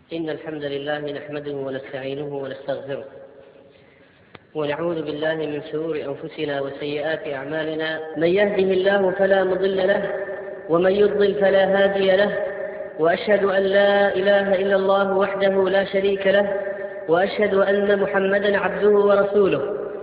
إن الحمد لله نحمده ونستعينه ونستغفره ونعوذ بالله من شرور أنفسنا وسيئات أعمالنا. من يهده الله فلا مضل له ومن يضلل فلا هادي له، وأشهد أن لا إله إلا الله وحده لا شريك له، وأشهد أن محمدا عبده ورسوله.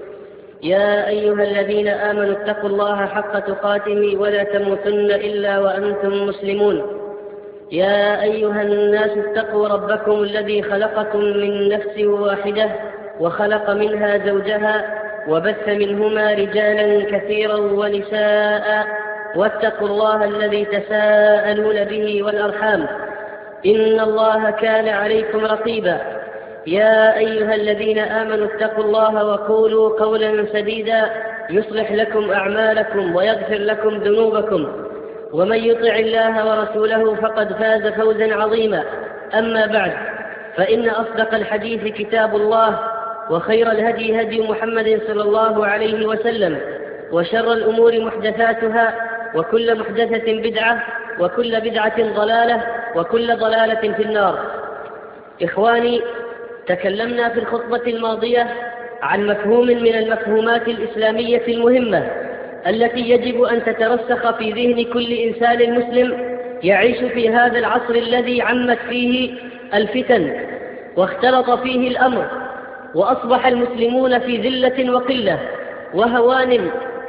يا أيها الذين آمنوا اتقوا الله حق تقاته ولا تموتن إلا وأنتم مسلمون. يا أيها الناس اتقوا ربكم الذي خلقكم من نفس واحدة وخلق منها زوجها وبث منهما رجالا كثيرا ونساء، واتقوا الله الذي تساءلون به والأرحام، إن الله كان عليكم رقيبا. يا أيها الذين آمنوا اتقوا الله وقولوا قولا سديدا يصلح لكم أعمالكم ويغفر لكم ذنوبكم، ومن يطع الله ورسوله فقد فاز فوزا عظيما. أما بعد، فإن أصدق الحديث كتاب الله، وخير الهدي هدي محمد صلى الله عليه وسلم، وشر الأمور محدثاتها، وكل محدثة بدعة، وكل بدعة ضلالة، وكل ضلالة في النار. إخواني، تكلمنا في الخطبة الماضية عن مفهوم من المفهومات الإسلامية المهمة التي يجب أن تترسخ في ذهن كل إنسان مسلم يعيش في هذا العصر الذي عمت فيه الفتن واختلط فيه الأمر، وأصبح المسلمون في ذلة وقلة وهوان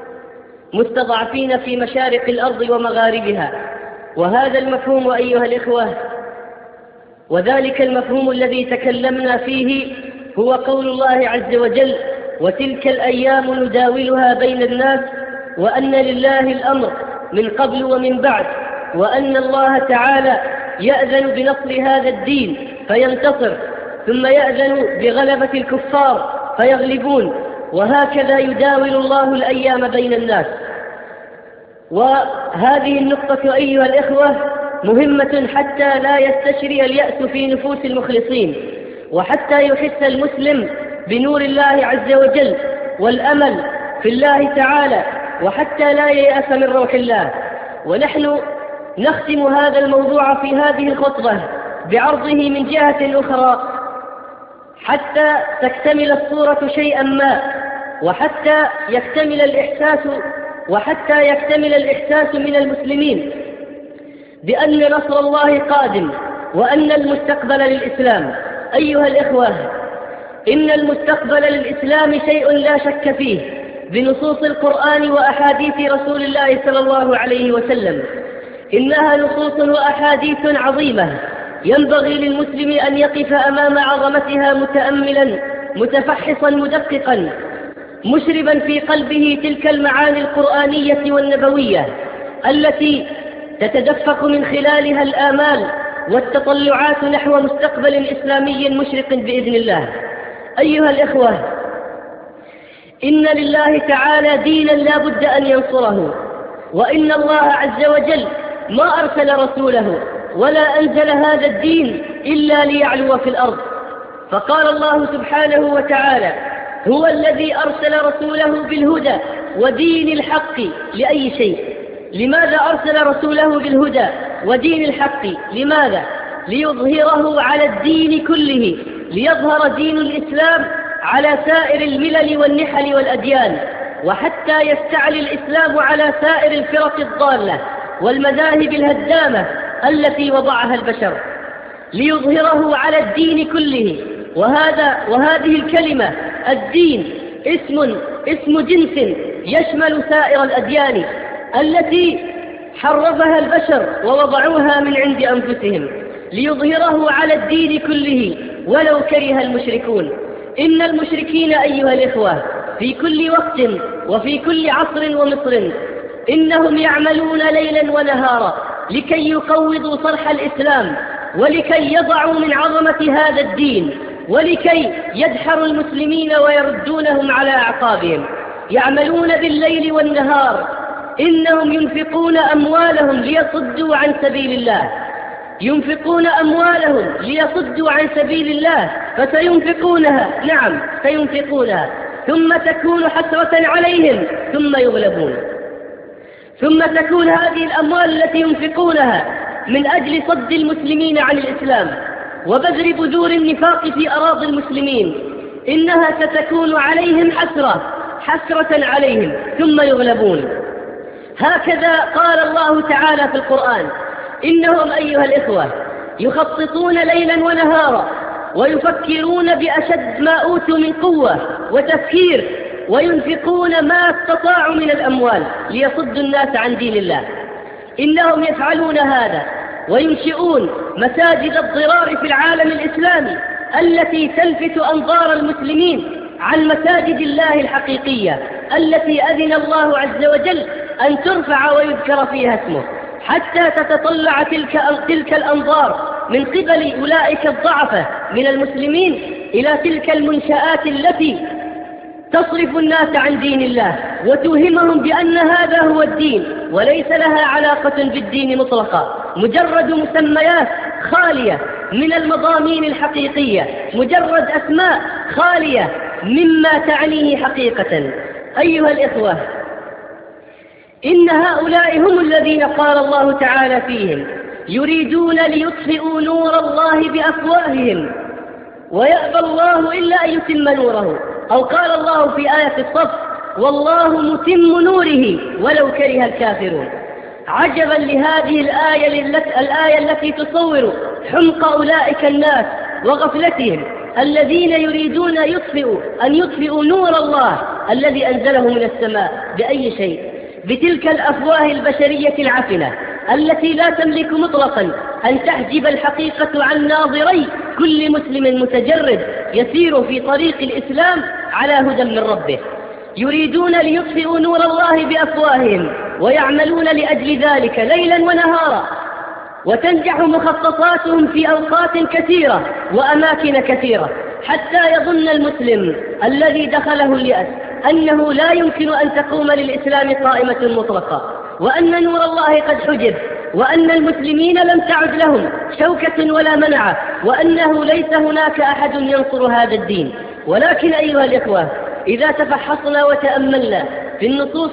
مستضعفين في مشارق الأرض ومغاربها. وهذا المفهوم أيها الإخوة، وذلك المفهوم الذي تكلمنا فيه، هو قول الله عز وجل: وتلك الأيام نداولها بين الناس، وأن لله الأمر من قبل ومن بعد، وأن الله تعالى يأذن بنصر هذا الدين فينتصر، ثم يأذن بغلبة الكفار فيغلبون، وهكذا يداول الله الأيام بين الناس. وهذه النقطة أيها الإخوة مهمة حتى لا يستشري اليأس في نفوس المخلصين، وحتى يحس المسلم بنور الله عز وجل والأمل في الله تعالى، وحتى لا ييأس من روح الله. ونحن نختم هذا الموضوع في هذه الخطبة بعرضه من جهة أخرى حتى تكتمل الصورة شيئا ما، وحتى يكتمل الإحساس من المسلمين بأن نصر الله قادم، وأن المستقبل للإسلام. أيها الإخوة، إن المستقبل للإسلام شيء لا شك فيه بنصوص القرآن وأحاديث رسول الله صلى الله عليه وسلم. إنها نصوص وأحاديث عظيمة ينبغي للمسلم أن يقف أمام عظمتها متأملا متفحصا مدققا، مشربا في قلبه تلك المعاني القرآنية والنبوية التي تتدفق من خلالها الآمال والتطلعات نحو مستقبل إسلامي مشرق بإذن الله. أيها الإخوة، إن لله تعالى دينا لا بد أن ينصره، وإن الله عز وجل ما أرسل رسوله ولا أنزل هذا الدين إلا ليعلو في الأرض. فقال الله سبحانه وتعالى: هو الذي أرسل رسوله بالهدى ودين الحق لأي شيء. لماذا أرسل رسوله بالهدى ودين الحق؟ لماذا؟ ليظهره على الدين كله، ليظهر دين الإسلام على سائر الملل والنحل والأديان، وحتى يستعلي الإسلام على سائر الفرق الضالة والمذاهب الهدامة التي وضعها البشر، ليظهره على الدين كله. وهذه الكلمة الدين اسم جنس يشمل سائر الأديان التي حرفها البشر ووضعوها من عند أنفسهم، ليظهره على الدين كله ولو كره المشركون. إن المشركين أيها الإخوة في كل وقت وفي كل عصر ومصر إنهم يعملون ليلا ونهارا لكي يقوضوا صرح الإسلام، ولكي يضعوا من عظمة هذا الدين، ولكي يدحروا المسلمين ويردونهم على أعقابهم. يعملون بالليل والنهار، إنهم ينفقون أموالهم ليصدوا عن سبيل الله، ينفقون أموالهم ليصدوا عن سبيل الله، فسينفقونها، نعم سينفقونها، ثم تكون حسرة عليهم ثم يغلبون، ثم تكون هذه الأموال التي ينفقونها من أجل صد المسلمين عن الإسلام وبذر بذور النفاق في أراضي المسلمين، إنها ستكون عليهم حسرة عليهم ثم يغلبون. هكذا قال الله تعالى في القرآن: إنهم أيها الإخوة يخططون ليلا ونهارا ويفكرون بأشد ما أوتوا من قوة وتفكير، وينفقون ما استطاعوا من الأموال ليصدوا الناس عن دين الله. إنهم يفعلون هذا وينشئون مساجد الضرار في العالم الإسلامي التي تلفت أنظار المسلمين عن مساجد الله الحقيقية التي أذن الله عز وجل أن ترفع ويذكر فيها اسمه، حتى تتطلع تلك الأنظار من قبل أولئك الضعفة من المسلمين إلى تلك المنشآت التي تصرف الناس عن دين الله وتوهمهم بأن هذا هو الدين، وليس لها علاقة بالدين مطلقا، مجرد مسميات خالية من المضامين الحقيقية، مجرد أسماء خالية مما تعنيه حقيقة. أيها الإخوة، إن هؤلاء هم الذين قال الله تعالى فيهم: يريدون ليطفئوا نور الله بأفواههم ويأبى الله إلا أن يتم نوره. أو قال الله في آية الصف: والله متم نوره ولو كره الكافرون. عجبا لهذه الآية التي تصور حمق أولئك الناس وغفلتهم الذين يريدون أن يطفئوا نور الله الذي أنزله من السماء بأي شيء؟ بتلك الأفواه البشرية العفنة التي لا تملك مطلقا أن تحجب الحقيقة عن ناظري كل مسلم متجرد يسير في طريق الإسلام على هدى من ربه. يريدون ليطفئوا نور الله بأفواههم ويعملون لأجل ذلك ليلا ونهارا، وتنجح مخططاتهم في أوقات كثيرة وأماكن كثيرة، حتى يظن المسلم الذي دخله اليأس أنه لا يمكن أن تقوم للإسلام قائمة مطلقة، وأن نور الله قد حجب، وأن المسلمين لم تعد لهم شوكة ولا منعة، وأنه ليس هناك أحد ينصر هذا الدين. ولكن أيها الإخوة، إذا تفحصنا وتأملنا في النصوص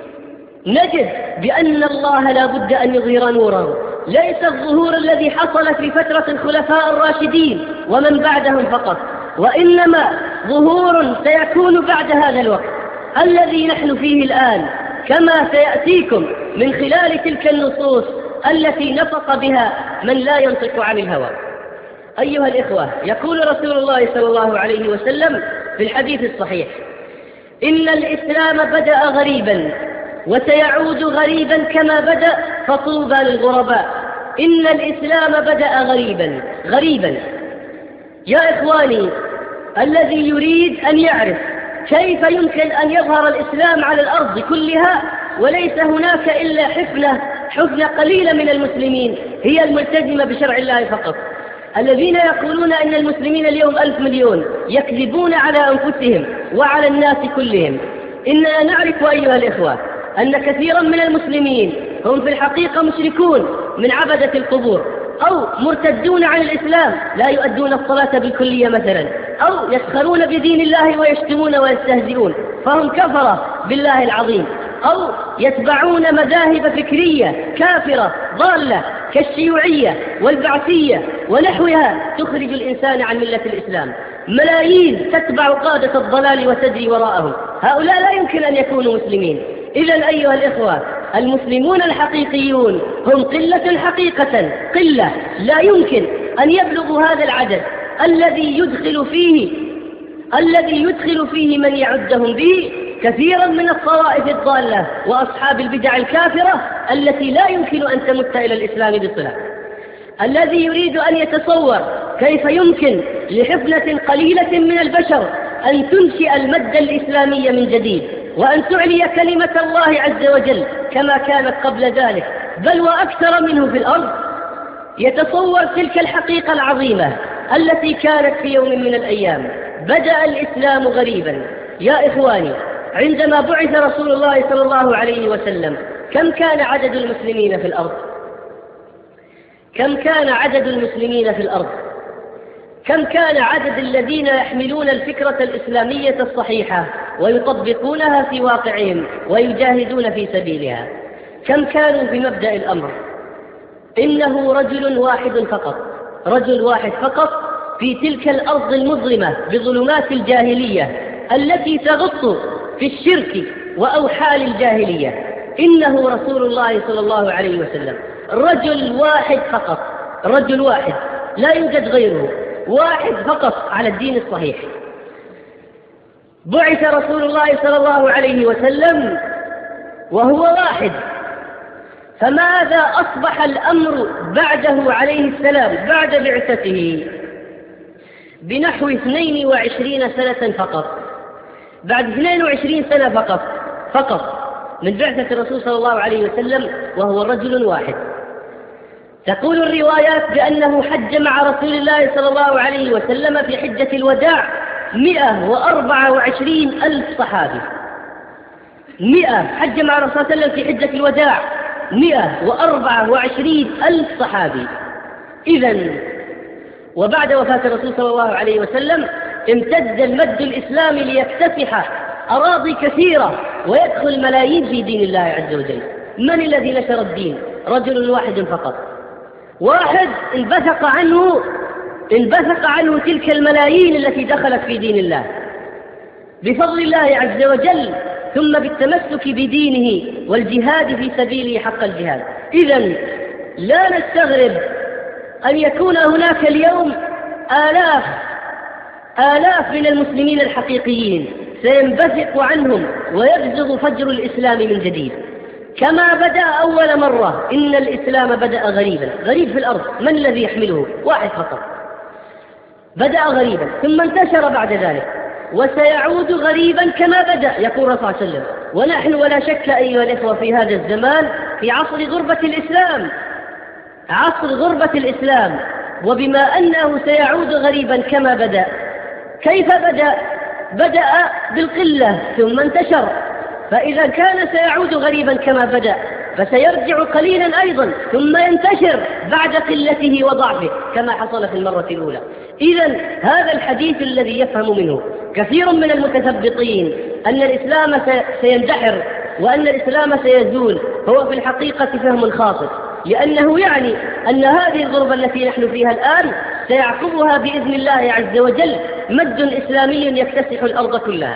نجد بأن الله لا بد أن يظهر نوره، ليس الظهور الذي حصل في فترة الخلفاء الراشدين ومن بعدهم فقط، وإنما ظهور سيكون بعد هذا الوقت الذي نحن فيه الآن، كما سيأتيكم من خلال تلك النصوص التي نطق بها من لا ينطق عن الهوى. أيها الإخوة، يقول رسول الله صلى الله عليه وسلم في الحديث الصحيح: إن الإسلام بدأ غريبا وسيعود غريبا كما بدأ، فطوبى للغرباء. إن الإسلام بدأ غريبا. يا إخواني، الذي يريد أن يعرف كيف يمكن أن يظهر الإسلام على الأرض كلها وليس هناك إلا حفنة قليلة من المسلمين هي الملتزمة بشرع الله فقط، الذين يقولون أن المسلمين اليوم 1,000 مليون، يكذبون على أنفسهم وعلى الناس كلهم. إننا نعرف أيها الإخوة أن كثيرا من المسلمين هم في الحقيقة مشركون من عبدة القبور، أو مرتدون عن الإسلام لا يؤدون الصلاة بالكلية مثلا، أو يسخرون بدين الله ويشتمون ويستهزئون، فهم كفرة بالله العظيم، أو يتبعون مذاهب فكرية كافرة ضالة كالشيوعية والبعثية ونحوها تخرج الإنسان عن ملة الإسلام. ملايين تتبع قادة الضلال وتجري وراءهم، هؤلاء لا يمكن أن يكونوا مسلمين. إذن أيها الإخوة، المسلمون الحقيقيون هم قلة حقيقة، قلة لا يمكن أن يبلغوا هذا العدد الذي يدخل فيه من يعدهم به كثيرا من الطوائف الضالة وأصحاب البدع الكافرة التي لا يمكن أن تمت إلى الإسلام بصلة. الذي يريد أن يتصور كيف يمكن لحفنة قليلة من البشر أن تنشئ المادة الإسلامية من جديد، وأن تعلي كلمة الله عز وجل كما كانت قبل ذلك بل وأكثر منه في الأرض، يتصور تلك الحقيقة العظيمة التي كانت في يوم من الأيام. بدأ الإسلام غريبا. يا إخواني، عندما بعث رسول الله صلى الله عليه وسلم كم كان عدد المسلمين في الأرض؟ كم كان عدد المسلمين في الأرض؟ كم كان عدد الذين يحملون الفكرة الإسلامية الصحيحة ويطبقونها في واقعهم ويجاهدون في سبيلها؟ كم كانوا بمبدأ الأمر؟ إنه رجل واحد فقط رجل واحد فقط في تلك الأرض المظلمة بظلمات الجاهلية التي تغط في الشرك وأوحال الجاهلية. إنه رسول الله صلى الله عليه وسلم، رجل واحد فقط، رجل واحد لا يوجد غيره، واحد فقط على الدين الصحيح. بعث رسول الله صلى الله عليه وسلم وهو واحد، فماذا أصبح الأمر بعده عليه السلام بعد بعثته؟ بنحو 22 سنة فقط، بعد 22 سنة فقط من بعثة الرسول صلى الله عليه وسلم وهو رجل واحد. تقول الروايات بأنه حج مع رسول الله صلى الله عليه وسلم في حجة الوداع 124 ألف صحابي. 100 حج مع الرسول صلى الله عليه وسلم في حجة الوداع 124 ألف صحابي. إذن وبعد وفاة الرسول صلى الله عليه وسلم امتد المد الإسلامي ليكتسح أراضي كثيرة ويدخل ملايين في دين الله عز وجل. من الذي نشر الدين؟ رجل واحد فقط، واحد انبثق عنه تلك الملايين التي دخلت في دين الله بفضل الله عز وجل، ثم بالتمسك بدينه والجهاد في سبيله حق الجهاد. إذن لا نستغرب أن يكون هناك اليوم آلاف من المسلمين الحقيقيين سينبثق عنهم ويبزغ فجر الإسلام من جديد كما بدأ أول مرة. إن الإسلام بدأ غريبا، غريب في الأرض، من الذي يحمله؟ واحد فقط. بدأ غريبا ثم انتشر بعد ذلك، وسيعود غريبا كما بدأ، يقول رسول الله صلى الله عليه وسلم. ونحن ولا شك أيها الإخوة في هذا الزمان في عصر غربة الإسلام، عصر غربة الإسلام. وبما أنه سيعود غريبا كما بدأ، كيف بدأ؟ بدأ بالقلة ثم انتشر، فإذا كان سيعود غريبا كما بدأ فسيرجع قليلا أيضا ثم ينتشر بعد قلته وضعفه كما حصل في المرة الأولى. إذن هذا الحديث الذي يفهم منه كثير من المتثبطين أن الإسلام سيندحر وأن الإسلام سيزول هو في الحقيقة فهم خاطئ، لأنه يعني أن هذه الغربة التي نحن فيها الآن سيعقبها بإذن الله عز وجل مد إسلامي يكتسح الأرض كلها.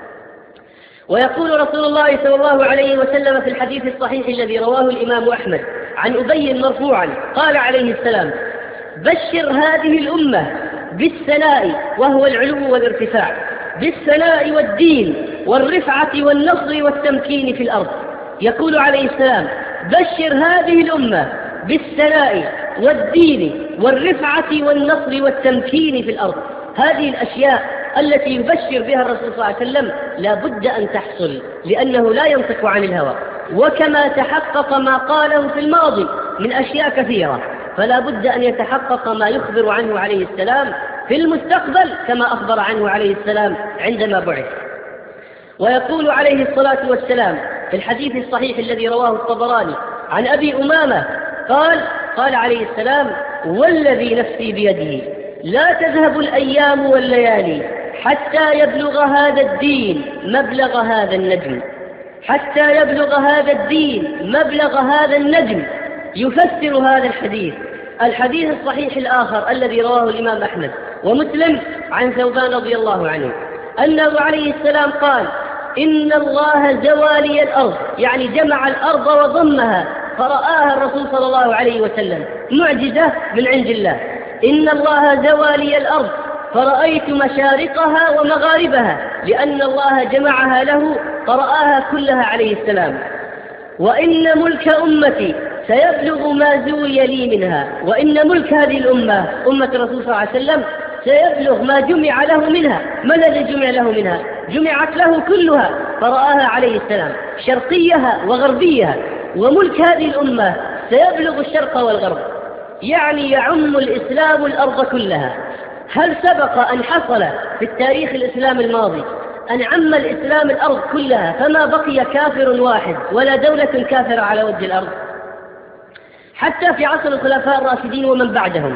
ويقول رسول الله صلى الله عليه وسلم في الحديث الصحيح الذي رواه الإمام أحمد عن أبي مرفوعا قال عليه السلام: بشر هذه الأمة بالثناء وهو العلو والارتفاع، بالثناء والدين والرفعة والنصر والتمكين في الأرض. يقول عليه السلام: بشر هذه الأمة بالثناء والدين والرفعة والنصر والتمكين في الأرض. هذه الأشياء التي يبشر بها الرسول صلى الله عليه وسلم لا بد أن تحصل، لأنه لا ينطق عن الهوى، وكما تحقق ما قاله في الماضي من أشياء كثيرة فلا بد أن يتحقق ما يخبر عنه عليه السلام في المستقبل كما أخبر عنه عليه السلام عندما بعث. ويقول عليه الصلاة والسلام في الحديث الصحيح الذي رواه الطبراني عن أبي أمامة قال عليه السلام: والذي نفسي بيده لا تذهب الأيام والليالي حتى يبلغ هذا الدين مبلغ هذا النجم، حتى يبلغ هذا الدين مبلغ هذا النجم. يفسر هذا الحديث الصحيح الآخر الذي رواه الإمام أحمد ومسلم عن ثوبان رضي الله عنه أنه عليه السلام قال: إن الله زوالي الأرض، يعني جمع الأرض وضمها فرآها الرسول صلى الله عليه وسلم، معجزة من عند الله. إن الله زوالي الأرض فرأيت مشارقها ومغاربها، لأن الله جمعها له فرآها كلها عليه السلام. وإن ملك أمتي سيبلغ ما زوي لي منها، وإن ملك هذه الأمة أمة الرسول صلى الله عليه وسلم سيبلغ ما جمع له منها. ما الذي جمع له منها؟ جمعت له كلها فرآها عليه السلام، شرقيها وغربيها. وملك هذه الأمة سيبلغ الشرق والغرب، يعني يعم الإسلام الأرض كلها. هل سبق أن حصل في التاريخ الإسلام الماضي أن عم الإسلام الأرض كلها فما بقي كافر واحد ولا دولة كافرة على وجه الأرض؟ حتى في عصر الخلفاء الراشدين ومن بعدهم،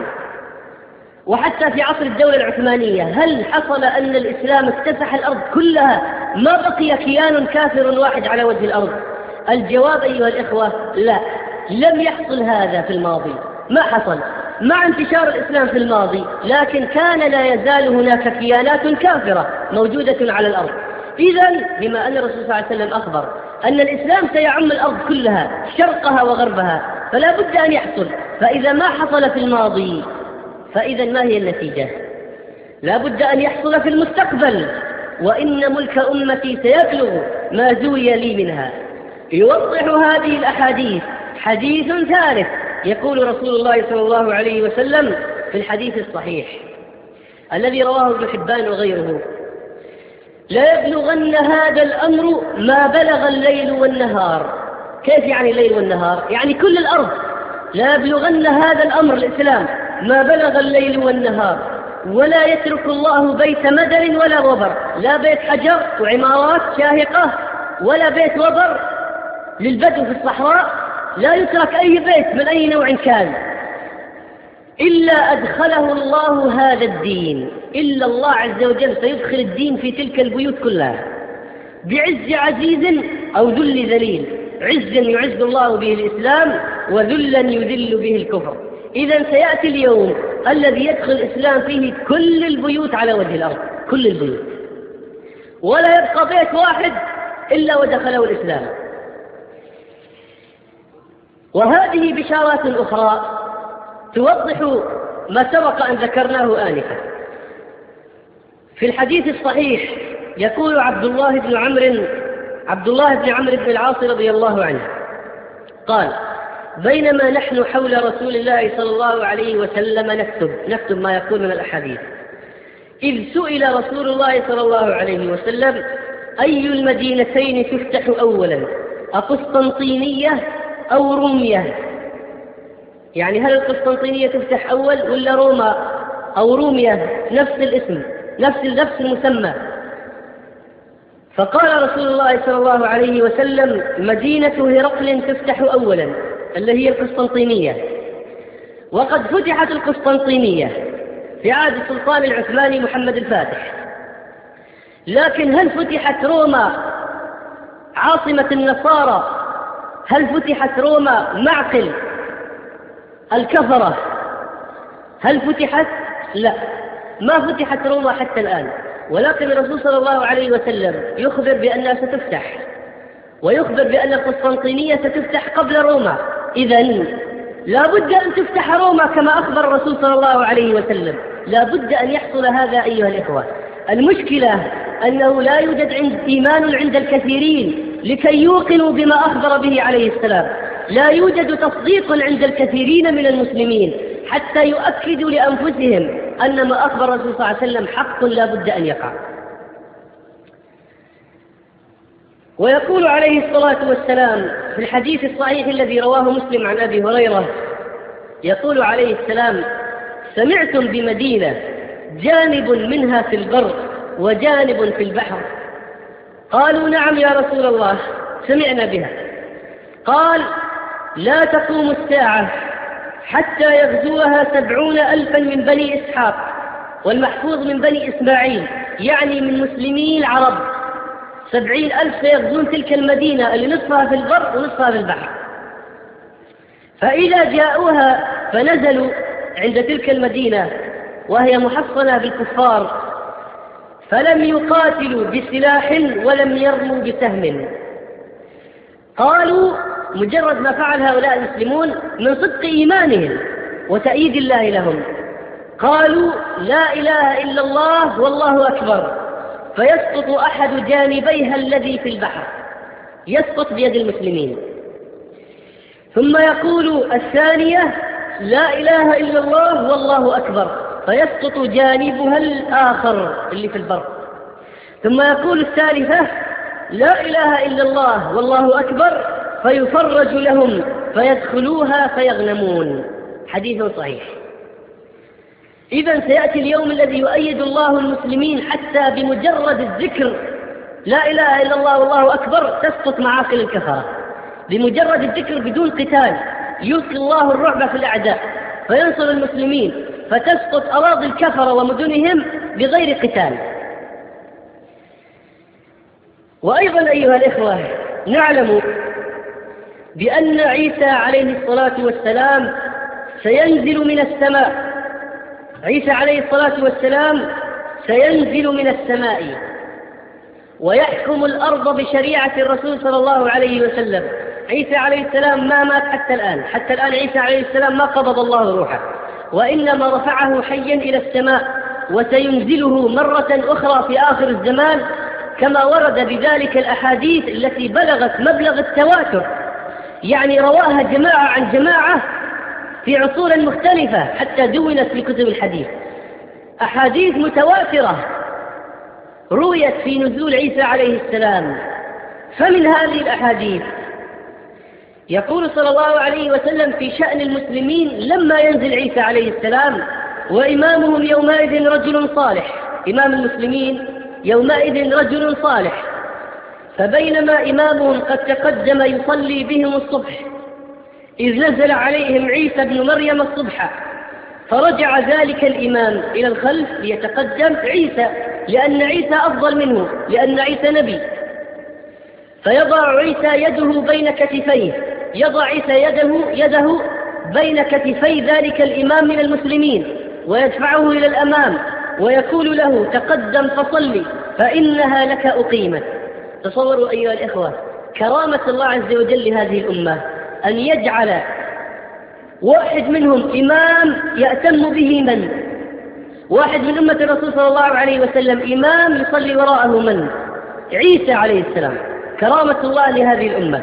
وحتى في عصر الدولة العثمانية، هل حصل أن الإسلام اكتسح الأرض كلها ما بقي كيان كافر واحد على وجه الأرض؟ الجواب أيها الإخوة: لا، لم يحصل هذا في الماضي، ما حصل. مع انتشار الإسلام في الماضي، لكن كان لا يزال هناك كيانات كافرة موجودة على الأرض. إذن بما أن الرسول صلى الله عليه وسلم أخبر أن الإسلام سيعم الأرض كلها شرقها وغربها، فلا بد أن يحصل. فإذا ما حصل في الماضي فإذا ما هي النتيجة؟ لا بد أن يحصل في المستقبل. وإن ملك أمتي سيبلغ ما زوي لي منها. يوضح هذه الأحاديث حديث ثالث، يقول رسول الله صلى الله عليه وسلم في الحديث الصحيح الذي رواه ابن حبان وغيره: لا يبلغن هذا الأمر ما بلغ الليل والنهار. كيف يعني الليل والنهار؟ يعني كل الأرض. لا يبلغن هذا الأمر الإسلام ما بلغ الليل والنهار، ولا يترك الله بيت مدر ولا وبر، لا بيت حجر وعمارات شاهقة ولا بيت وبر للبدو في الصحراء، لا يترك أي بيت من أي نوع كان إلا أدخله الله هذا الدين. إلا الله عز وجل سيدخل الدين في تلك البيوت كلها بعز عزيز أو ذل ذليل. عزا يعز الله به الإسلام، وذلا يذل به الكفر. إذن سيأتي اليوم الذي يدخل الإسلام فيه كل البيوت على وجه الأرض، كل البيوت، ولا يبقى بيت واحد إلا ودخله الإسلام. وهذه بشارات أخرى توضح ما سبق أن ذكرناه آنفا. في الحديث الصحيح يقول عبد الله بن عمرو بن العاص رضي الله عنه قال: بينما نحن حول رسول الله صلى الله عليه وسلم نكتب ما يقول من الأحاديث، إذ سئل رسول الله صلى الله عليه وسلم: أي المدينتين تفتح أولا، أقسطنطينية أو رومية؟ يعني هل القسطنطينية تفتح أول ولا روما أو رومية؟ نفس الاسم، نفس المسمى. فقال رسول الله صلى الله عليه وسلم: مدينة هرقل تفتح أولا، اللي هي القسطنطينية. وقد فتحت القسطنطينية في عهد السلطان العثماني محمد الفاتح. لكن هل فتحت روما عاصمة النصارى؟ هل فتحت روما معقل الكفرة؟ هل فتحت؟ لا، ما فتحت روما حتى الآن. ولكن الرسول صلى الله عليه وسلم يخبر بأنها ستفتح، ويخبر بأن القسطنطينية ستفتح قبل روما. إذن لا بد أن تفتح روما كما أخبر الرسول صلى الله عليه وسلم. لا بد أن يحصل هذا أيها الإخوة. المشكلة أنه لا يوجد إيمان عند الكثيرين لكي يوقنوا بما أخبر به عليه السلام. لا يوجد تصديق عند الكثيرين من المسلمين حتى يؤكدوا لأنفسهم أن ما أخبر الرسول صلى الله عليه وسلم حق لا بد أن يقع. ويقول عليه الصلاة والسلام في الحديث الصحيح الذي رواه مسلم عن أبي هريرة، يقول عليه السلام: سمعتم بمدينة جانب منها في البر وجانب في البحر؟ قالوا: نعم يا رسول الله، سمعنا بها. قال: لا تقوم الساعة حتى يغزوها 70,000 من بني إسحاق، والمحفوظ من بني إسماعيل، يعني من مسلمي العرب. 70,000 سيغزون تلك المدينة اللي نصفها في البر ونصفها في البحر. فإذا جاءوها فنزلوا عند تلك المدينة وهي محصنة بالكفار، فلم يقاتلوا بسلاح ولم يرموا بسهم. قالوا: مجرد ما فعل هؤلاء المسلمون من صدق إيمانهم وتأييد الله لهم، قالوا: لا إله إلا الله والله أكبر، فيسقط أحد جانبيها الذي في البحر، يسقط بيد المسلمين. ثم يقول الثانية: لا إله إلا الله والله أكبر، فيسقط جانبها الآخر اللي في البر. ثم يقول الثالثة: لا إله إلا الله والله أكبر، فيفرج لهم فيدخلوها فيغنمون. حديث صحيح. إذن سيأتي اليوم الذي يؤيد الله المسلمين حتى بمجرد الذكر لا إله إلا الله والله أكبر تسقط معاقل الكفرة، بمجرد الذكر بدون قتال يلقي الله الرعب في الأعداء فينصر المسلمين، فتسقط أراضي الكفرة ومدنهم بغير قتال. وأيضا أيها الإخوة، نعلم بأن عيسى عليه الصلاة والسلام سينزل من السماء. عيسى عليه الصلاة والسلام سينزل من السماء ويحكم الأرض بشريعة الرسول صلى الله عليه وسلم. عيسى عليه السلام ما مات حتى الآن عيسى عليه السلام ما قبض الله روحه، وإنما رفعه حيا إلى السماء، وسينزله مرة أخرى في آخر الزمان كما ورد بذلك الأحاديث التي بلغت مبلغ التواتر، يعني رواها جماعة عن جماعة في عصور مختلفة حتى دونت في كتب الحديث. أحاديث متواترة رويت في نزول عيسى عليه السلام. فمن هذه الأحاديث يقول صلى الله عليه وسلم في شأن المسلمين لما ينزل عيسى عليه السلام: وإمامهم يومئذ رجل صالح. إمام المسلمين يومئذ رجل صالح. فبينما إمامهم قد تقدم يصلي بهم الصبح إذ نزل عليهم عيسى بن مريم الصبح، فرجع ذلك الإمام إلى الخلف ليتقدم عيسى، لأن عيسى أفضل منه، لأن عيسى نبي. فيضع عيسى يده بين كتفيه، يضع عيسى يده بين كتفي ذلك الإمام من المسلمين ويدفعه إلى الأمام ويقول له: تقدم فصلي فإنها لك أقيمت. تصوروا أيها الإخوة كرامة الله عز وجل لهذه الأمة، أن يجعل واحد منهم إمام يأتم به من؟ واحد من أمة الرسول صلى الله عليه وسلم إمام يصلي وراءه من؟ عيسى عليه السلام. كرامة الله لهذه الأمة.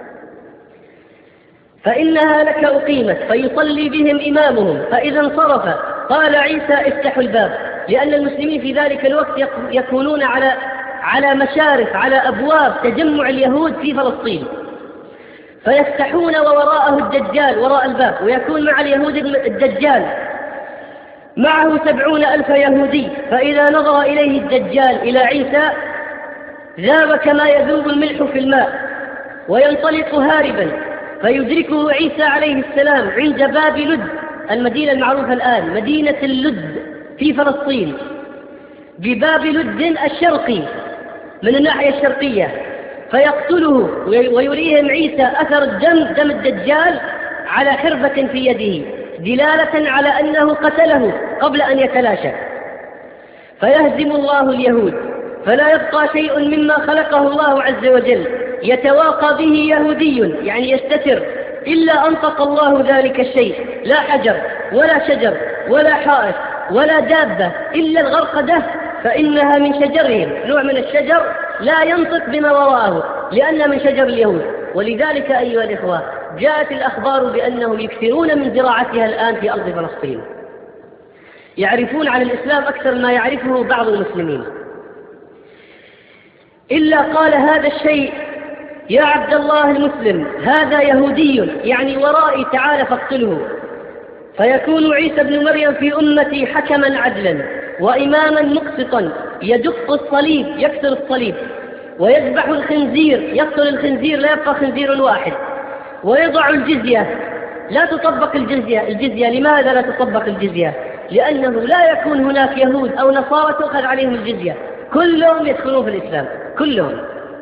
فإنها لك أقيمت، فيصلي بهم إمامهم، فإذا انصرف قال عيسى: افتحوا الباب، لأن المسلمين في ذلك الوقت يكونون على مشارف، على أبواب تجمع اليهود في فلسطين، فيفتحون ووراءه الدجال وراء الباب، ويكون مع اليهود الدجال معه 70,000 يهودي. فإذا نظر إليه الدجال إلى عيسى ذاب كما يذوب الملح في الماء وينطلق هاربا، فيدركه عيسى عليه السلام عند باب لد، المدينة المعروفة الآن مدينة اللد في فلسطين، بباب لد الشرقي من الناحية الشرقية، فيقتله ويريهم عيسى أثر دم الدجال على حربة في يده دلالة على أنه قتله قبل أن يتلاشى. فيهزم الله اليهود، فلا يبقى شيء مما خلقه الله عز وجل يتواقى به يهودي، يعني يستتر، إلا أنطق الله ذلك الشيء، لا حجر ولا شجر ولا حائط ولا دابة إلا الغرقدة، فإنها من شجرهم، نوع من الشجر لا ينطق بما وراءه لأنها من شجر اليهود. ولذلك أيها الإخوة جاءت الأخبار بأنهم يكثرون من زراعتها الآن في أرض فلسطين، يعرفون عن الإسلام أكثر ما يعرفه بعض المسلمين. إلا قال هذا الشيء: يا عبد الله المسلم هذا يهودي، يعني ورائي، تعال فاقتله. فيكون عيسى بن مريم في أمتي حكما عدلا وإماما مقسطا، يدق الصليب، يكسر الصليب، ويذبح الخنزير، يقتل الخنزير، لا يبقى خنزير واحد، ويضع الجزية، لا تطبق الجزية. لماذا لا تطبق الجزية؟ لأنه لا يكون هناك يهود أو نصارى تؤخذ عليهم الجزية، كلهم يدخلون في الإسلام كلهم.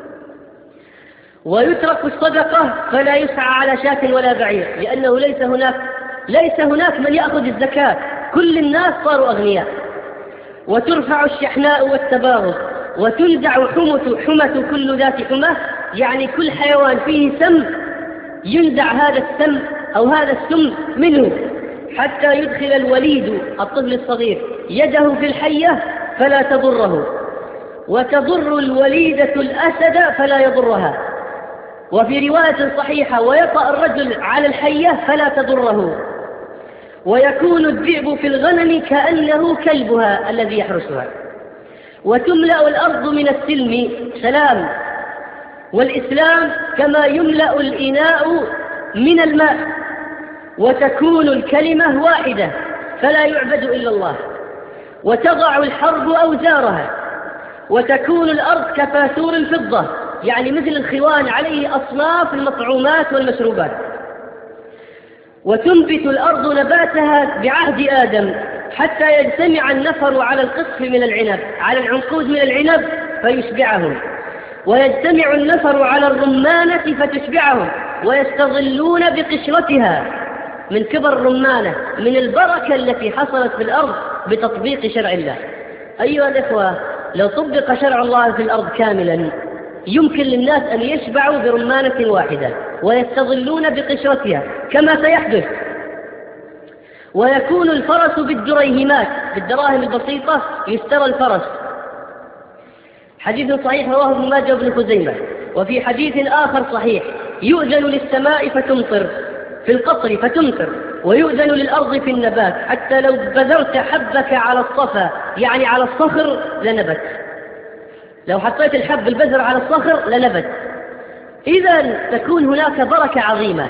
ويترك الصدقة فلا يسعى على شاة ولا بعير، لأنه ليس هناك من يأخذ الزكاة، كل الناس صاروا أغنياء. وترفع الشحناء والتباغض، وتنزع حمة كل ذات حمة، يعني كل حيوان فيه سم ينزع هذا السم أو هذا السم منه، حتى يدخل الوليد الطفل الصغير يده في الحية فلا تضره، وتضر الوليدة الأسد فلا يضرها. وفي رواية صحيحة: ويطأ الرجل على الحية فلا تضره. ويكون الذئب في الغنم كأنه كلبها الذي يحرسها. وتملأ الأرض من السلم سلام والإسلام كما يملأ الإناء من الماء، وتكون الكلمة واحدة فلا يعبد إلا الله، وتضع الحرب أوزارها، وتكون الأرض كفاتور الفضة، يعني مثل الخوان عليه أصناف المطعومات والمشروبات. وتنبت الأرض نباتها بعهد آدم حتى يجتمع النفر على القصف من العنب، على العنقود من العنب فيشبعهم، ويجتمع النفر على الرمانة فتشبعهم، ويستظلون بقشرتها من كبر الرمانة، من البركة التي حصلت في الأرض بتطبيق شرع الله. أيها الإخوة، لو طبق شرع الله في الأرض كاملا يمكن للناس أن يشبعوا برمانة واحدة ويستظلون بقشرتها كما سيحدث، ويكون الفرس بالدريهمات، بالدراهم البسيطة يشترى الفرس. حديث صحيح رواه ابن ماجه وابن خزيمة. وفي حديث آخر صحيح: يؤذن للسماء فتمطر، في القطر فتمطر، ويؤذن للأرض في النبات، حتى لو بذرت حبك على الصفا، يعني على الصخر، لنبت. لو حطيت الحب البذر على الصخر لنبت. إذن تكون هناك بركة عظيمة.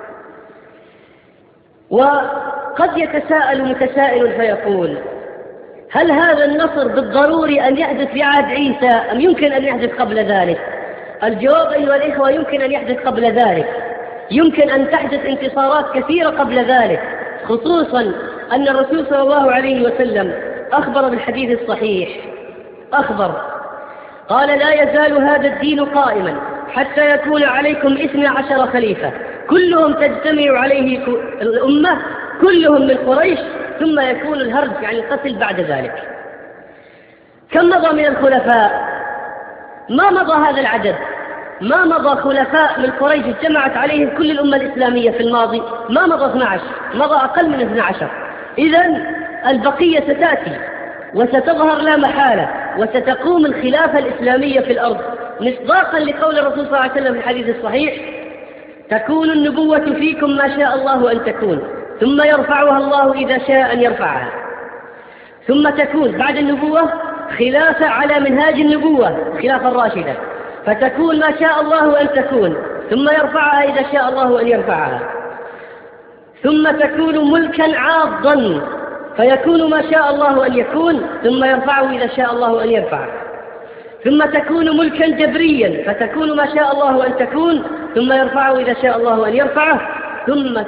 وقد يتساءل متسائل فيقول: هل هذا النصر بالضروري أن يحدث في عهد عيسى أم يمكن أن يحدث قبل ذلك؟ الجواب أيها الإخوة: يمكن أن يحدث قبل ذلك، يمكن أن تحدث انتصارات كثيرة قبل ذلك، خصوصا أن الرسول صلى الله عليه وسلم أخبر بالحديث الصحيح، قال: لا يزال هذا الدين قائما حتى يكون عليكم 12 خليفة كلهم تجتمع عليه الأمة، كلهم من قريش، ثم يكون الهرج يعني القتل بعد ذلك. كم مضى من الخلفاء؟ ما مضى هذا العدد، ما مضى خلفاء من قريش اجتمعت عليهم كل الأمة الإسلامية في الماضي، ما مضى 12، مضى أقل من 12. إذن البقية ستأتي وستظهر لا محالة، وستقوم الخلافة الإسلامية في الأرض مصداقا لقول الرسول صلى الله عليه وسلم في الحديث الصحيح: تكون النبوة فيكم ما شاء الله أن تكون، ثم يرفعها الله إذا شاء أن يرفعها. ثم تكون بعد النبوة خلافة على منهاج النبوة، الخلافة الراشدة، فتكون ما شاء الله أن تكون، ثم يرفعها إذا شاء الله أن يرفعها. ثم تكون ملكا عاضا، فيكون ما شاء الله أن يكون، ثم يرفعه إذا شاء الله أن يرفعه. ثم تكون ملكا جبريا، فتكون ما شاء الله أن تكون، ثم يرفعه إذا شاء الله أن يرفعه. ثم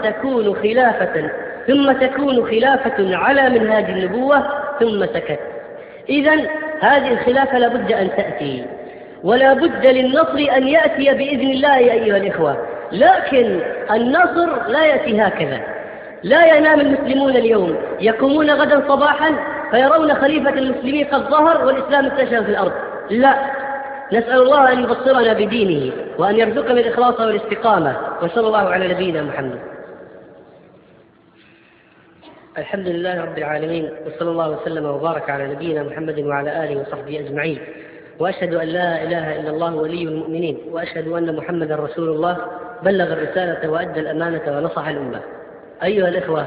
تكون خلافة على منهاج النبوة، ثم سكت. إذن هذه الخلافة لابد أن تأتي، ولا بد للنصر أن يأتي بإذن الله أيها الإخوة. لكن النصر لا يأتي هكذا، لا ينام المسلمون اليوم، يقومون غدا صباحا فيرون خليفة المسلمين قد ظهر والإسلام انتشر في الأرض. لا، نسأل الله أن يبصرنا بدينه وأن يرزقنا الإخلاص والاستقامة. وصلى الله على نبينا محمد. الحمد لله رب العالمين، وصلى الله وسلم وبارك على نبينا محمد وعلى آله وصحبه أجمعين. وأشهد أن لا إله إلا الله ولي المؤمنين، وأشهد أن محمدا رسول الله بلغ الرسالة وأدى الأمانة ونصح الأمة. أيها الإخوة،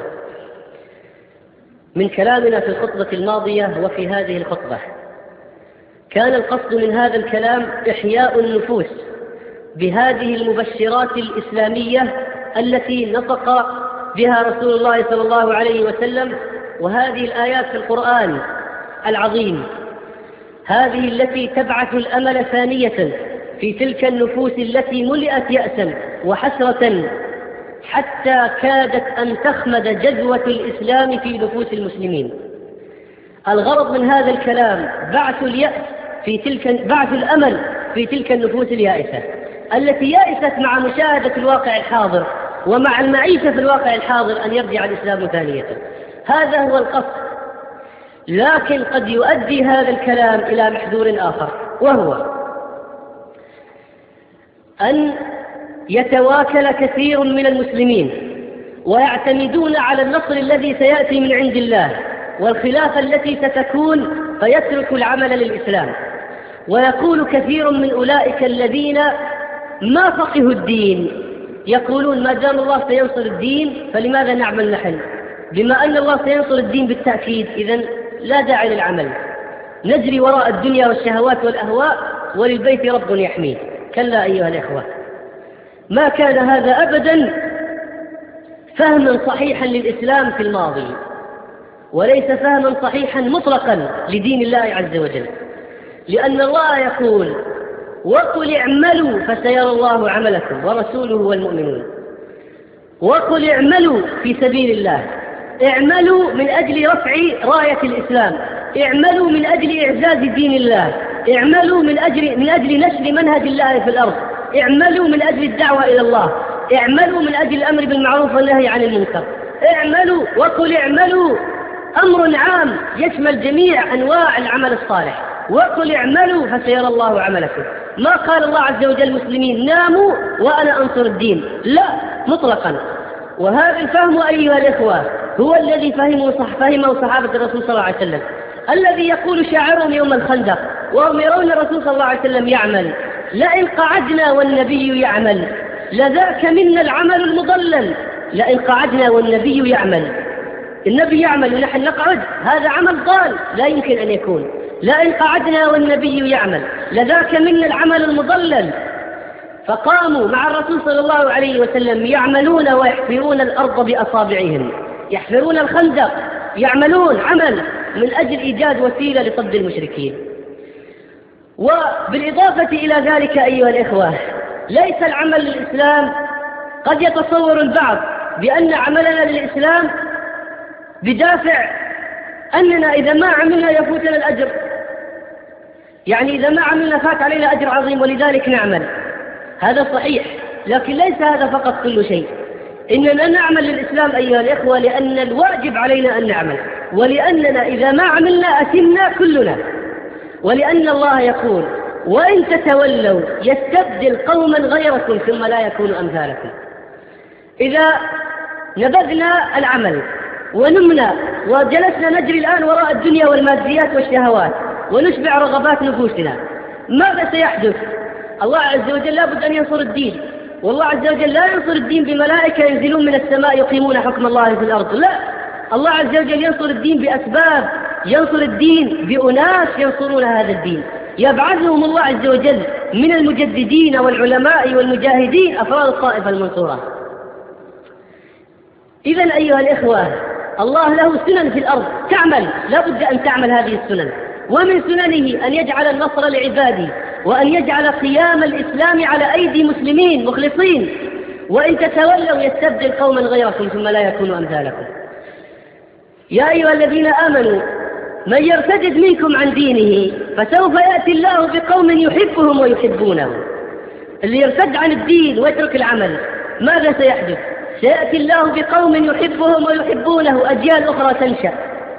من كلامنا في الخطبة الماضية وفي هذه الخطبة كان القصد من هذا الكلام إحياء النفوس بهذه المبشرات الإسلامية التي نطق بها رسول الله صلى الله عليه وسلم، وهذه الآيات في القرآن العظيم، هذه التي تبعث الأمل ثانية في تلك النفوس التي ملئت يأسا وحسرة حتى كادت أن تخمد جذوة الإسلام في نفوس المسلمين. الغرض من هذا الكلام بعث الأمل في تلك النفوس اليائسة التي يائست مع مشاهدة الواقع الحاضر ومع المعيشة في الواقع الحاضر أن يرجع الإسلام ثانية. هذا هو القصد. لكن قد يؤدي هذا الكلام إلى محذور آخر، وهو أن يتواكل كثير من المسلمين ويعتمدون على النصر الذي سيأتي من عند الله والخلافة التي ستكون، فيترك العمل للإسلام. ويقول كثير من أولئك الذين ما فقهوا الدين يقولون: ما دام الله سينصر الدين فلماذا نعمل نحن؟ بما أن الله سينصر الدين بالتأكيد، إذن لا داعي للعمل، نجري وراء الدنيا والشهوات والأهواء وللبيت رب يحميه. كلا أيها الإخوة، ما كان هذا أبدا فهما صحيحا للإسلام في الماضي، وليس فهما صحيحا مطلقا لدين الله عز وجل، لأن الله يقول: وقل اعملوا فسيرى الله عملكم ورسوله والمؤمنون. وقل اعملوا في سبيل الله، اعملوا من أجل رفع راية الإسلام، اعملوا من أجل إعزاز دين الله، اعملوا من أجل نشر منهج الله في الأرض، اعملوا من أجل الدعوة إلى الله، اعملوا من أجل الأمر بالمعروف والنهي عن المنكر. اعملوا، وقل اعملوا أمر عام يشمل جميع أنواع العمل الصالح. وقل اعملوا فسيرى الله عملكم. ما قال الله عز وجل مسلمين ناموا وأنا أنصر الدين، لا، مطلقا. وهذا الفهم أيها الإخوة هو الذي فهمه صحابة الرسول صلى الله عليه وسلم، الذي يقول شاعرهم يوم الخندق وهم يرون الرسول صلى الله عليه وسلم يعمل: لئن قعدنا والنبي يعمل لذاك منا العمل المضلل. لئن قعدنا والنبي يعمل، النبي يعمل ونحن نقعد، هذا عمل ضال لا يمكن أن يكون. لئن قعدنا والنبي يعمل لذاك منا العمل المضلل. فقاموا مع الرسول صلى الله عليه وسلم يعملون ويحفرون الأرض بأصابعهم، يحفرون الخندق، يعملون عمل من أجل إيجاد وسيلة لصد المشركين. وبالإضافة إلى ذلك أيها الإخوة، ليس العمل للإسلام، قد يتصور البعض بأن عملنا للإسلام بدافع أننا إذا ما عملنا يفوتنا الأجر، يعني إذا ما عملنا فات علينا أجر عظيم ولذلك نعمل. هذا صحيح، لكن ليس هذا فقط كل شيء. إننا نعمل للإسلام أيها الإخوة لأن الواجب علينا أن نعمل، ولأننا إذا ما عملنا أثمنا كلنا، ولأن الله يقول: وإن تتولوا يستبدل قوما غيركم ثم لا يكونوا أمثالكم. إذا نبذنا العمل ونمنا وجلسنا نجري الآن وراء الدنيا والماديات والشهوات ونشبع رغبات نفوسنا، ماذا سيحدث؟ الله عز وجل لابد أن ينصر الدين، والله عز وجل لا ينصر الدين بملائكة ينزلون من السماء يقيمون حكم الله في الأرض، لا، الله عز وجل ينصر الدين بأسباب، ينصر الدين بأناس ينصرون هذا الدين، يبعثهم الله عز وجل من المجددين والعلماء والمجاهدين أفراد الطائفة المنصورة. إذن أيها الإخوة، الله له سنن في الأرض تعمل، لا بد أن تعمل هذه السنن، ومن سننه أن يجعل النصر لعباده وأن يجعل قيام الإسلام على أيدي مسلمين مخلصين. وإن تتولوا يستبدل قوما غيركم ثم لا يكونوا أمثالكم. يا أيها الذين آمنوا من يرتد منكم عن دينه فسوف يأتي الله بقوم يحبهم ويحبونه. اللي يرتد عن الدين ويترك العمل ماذا سيحدث؟ سيأتي الله بقوم يحبهم ويحبونه، أجيال أخرى تنشأ،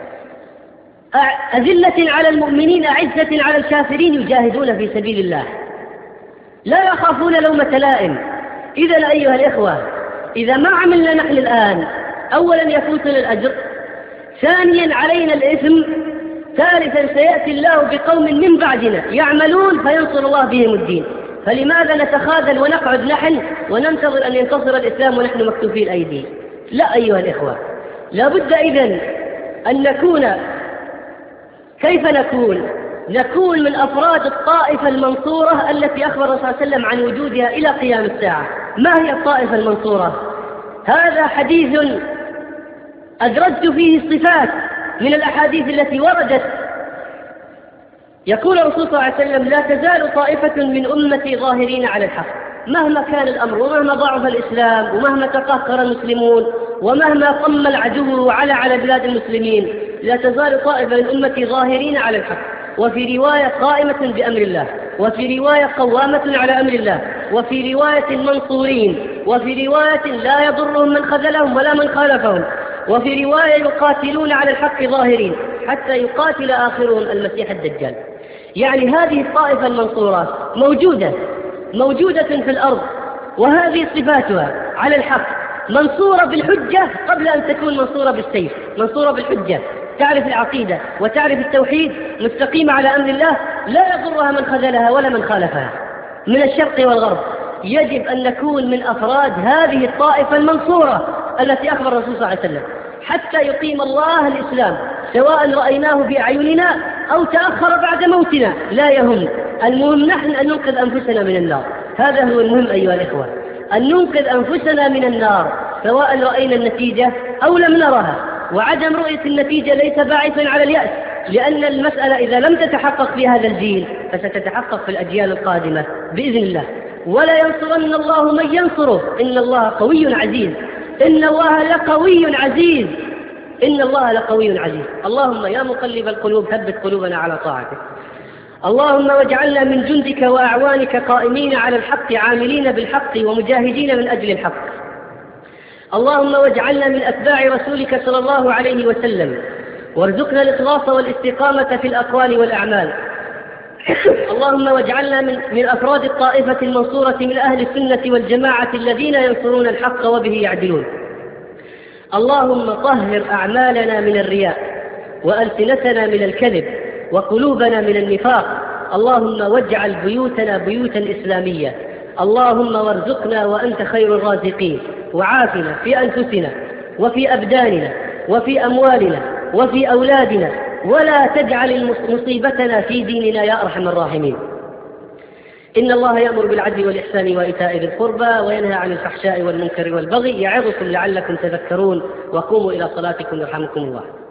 أذلة على المؤمنين أعزة على الكافرين يجاهدون في سبيل الله لا يخافون لومة لائم. إذن أيها الإخوة، إذا ما عملنا نحن الآن، أولا يفوتنا الأجر، ثانيا علينا الإثم، ثالثا سيأتي الله بقوم من بعدنا يعملون فينصر الله بهم الدين. فلماذا نتخاذل ونقعد نحن وننتظر أن ينتصر الإسلام ونحن مكتوفي الأيدي؟ لا أيها الإخوة، لا بد إذن أن نكون، كيف نكون من أفراد الطائفة المنصورة التي أخبر الرسول صلى الله عليه وسلم عن وجودها إلى قيام الساعة. ما هي الطائفة المنصورة؟ هذا حديث أدرجت فيه الصفات من الأحاديث التي وردت. يقول الرسول صلى الله عليه وسلم: لا تزال طائفة من أمتي ظاهرين على الحق، مهما كان الأمر ومهما ضعف الإسلام ومهما تقهقر المسلمون ومهما قم العدو وعلى على بلاد المسلمين، لا تزال طائفة من أمتي ظاهرين على الحق. وفي رواية قائمة بأمر الله، وفي رواية قوامة على أمر الله، وفي رواية منصورين، وفي رواية لا يضرهم من خذلهم ولا من خالفهم، وفي رواية يقاتلون على الحق ظاهرين حتى يقاتل آخرهم المسيح الدجال. يعني هذه الطائفة المنصورة موجودة في الأرض، وهذه صفاتها على الحق، منصورة بالحجة قبل أن تكون منصورة بالسيف، منصورة بالحجة، تعرف العقيدة وتعرف التوحيد، مستقيمة على أمر الله، لا يضرها من خذلها ولا من خالفها من الشرق والغرب. يجب أن نكون من أفراد هذه الطائفة المنصورة التي أخبر الرسول صلى الله عليه وسلم، حتى يقيم الله الإسلام، سواء رأيناه بأعيننا أو تأخر بعد موتنا، لا يهم. المهم نحن أن ننقذ أنفسنا من النار، هذا هو المهم أيها الإخوة، أن ننقذ أنفسنا من النار سواء رأينا النتيجة أو لم نرها. وعدم رؤية النتيجة ليس باعثا على اليأس، لأن المسألة إذا لم تتحقق في هذا الجيل فستتحقق في الأجيال القادمة بإذن الله. ولا ينصرن الله من ينصره، إن الله قوي عزيز، إن الله لقوي عزيز، إن الله لقوي عزيز. اللهم يا مقلب القلوب ثبت قلوبنا على طاعتك. اللهم واجعلنا من جندك وأعوانك قائمين على الحق عاملين بالحق ومجاهدين من أجل الحق. اللهم واجعلنا من أتباع رسولك صلى الله عليه وسلم، وارزقنا الإخلاص والاستقامة في الأقوال والأعمال. اللهم واجعلنا من أفراد الطائفة المنصورة من أهل السنة والجماعة الذين ينصرون الحق وبه يعدلون. اللهم طهر أعمالنا من الرياء، وألسنتنا من الكذب، وقلوبنا من النفاق. اللهم واجعل بيوتنا بيوتا إسلامية. اللهم وارزقنا وأنت خير الرازقين، وعافنا في أنفسنا وفي أبداننا وفي أموالنا وفي أولادنا، ولا تجعل مصيبتنا في ديننا يا أرحم الراحمين. إن الله يأمر بالعدل والإحسان وإيتاء ذي القربى وينهى عن الفحشاء والمنكر والبغي، يعظكم لعلكم تذكرون. وقوموا إلى صلاتكم يرحمكم الله.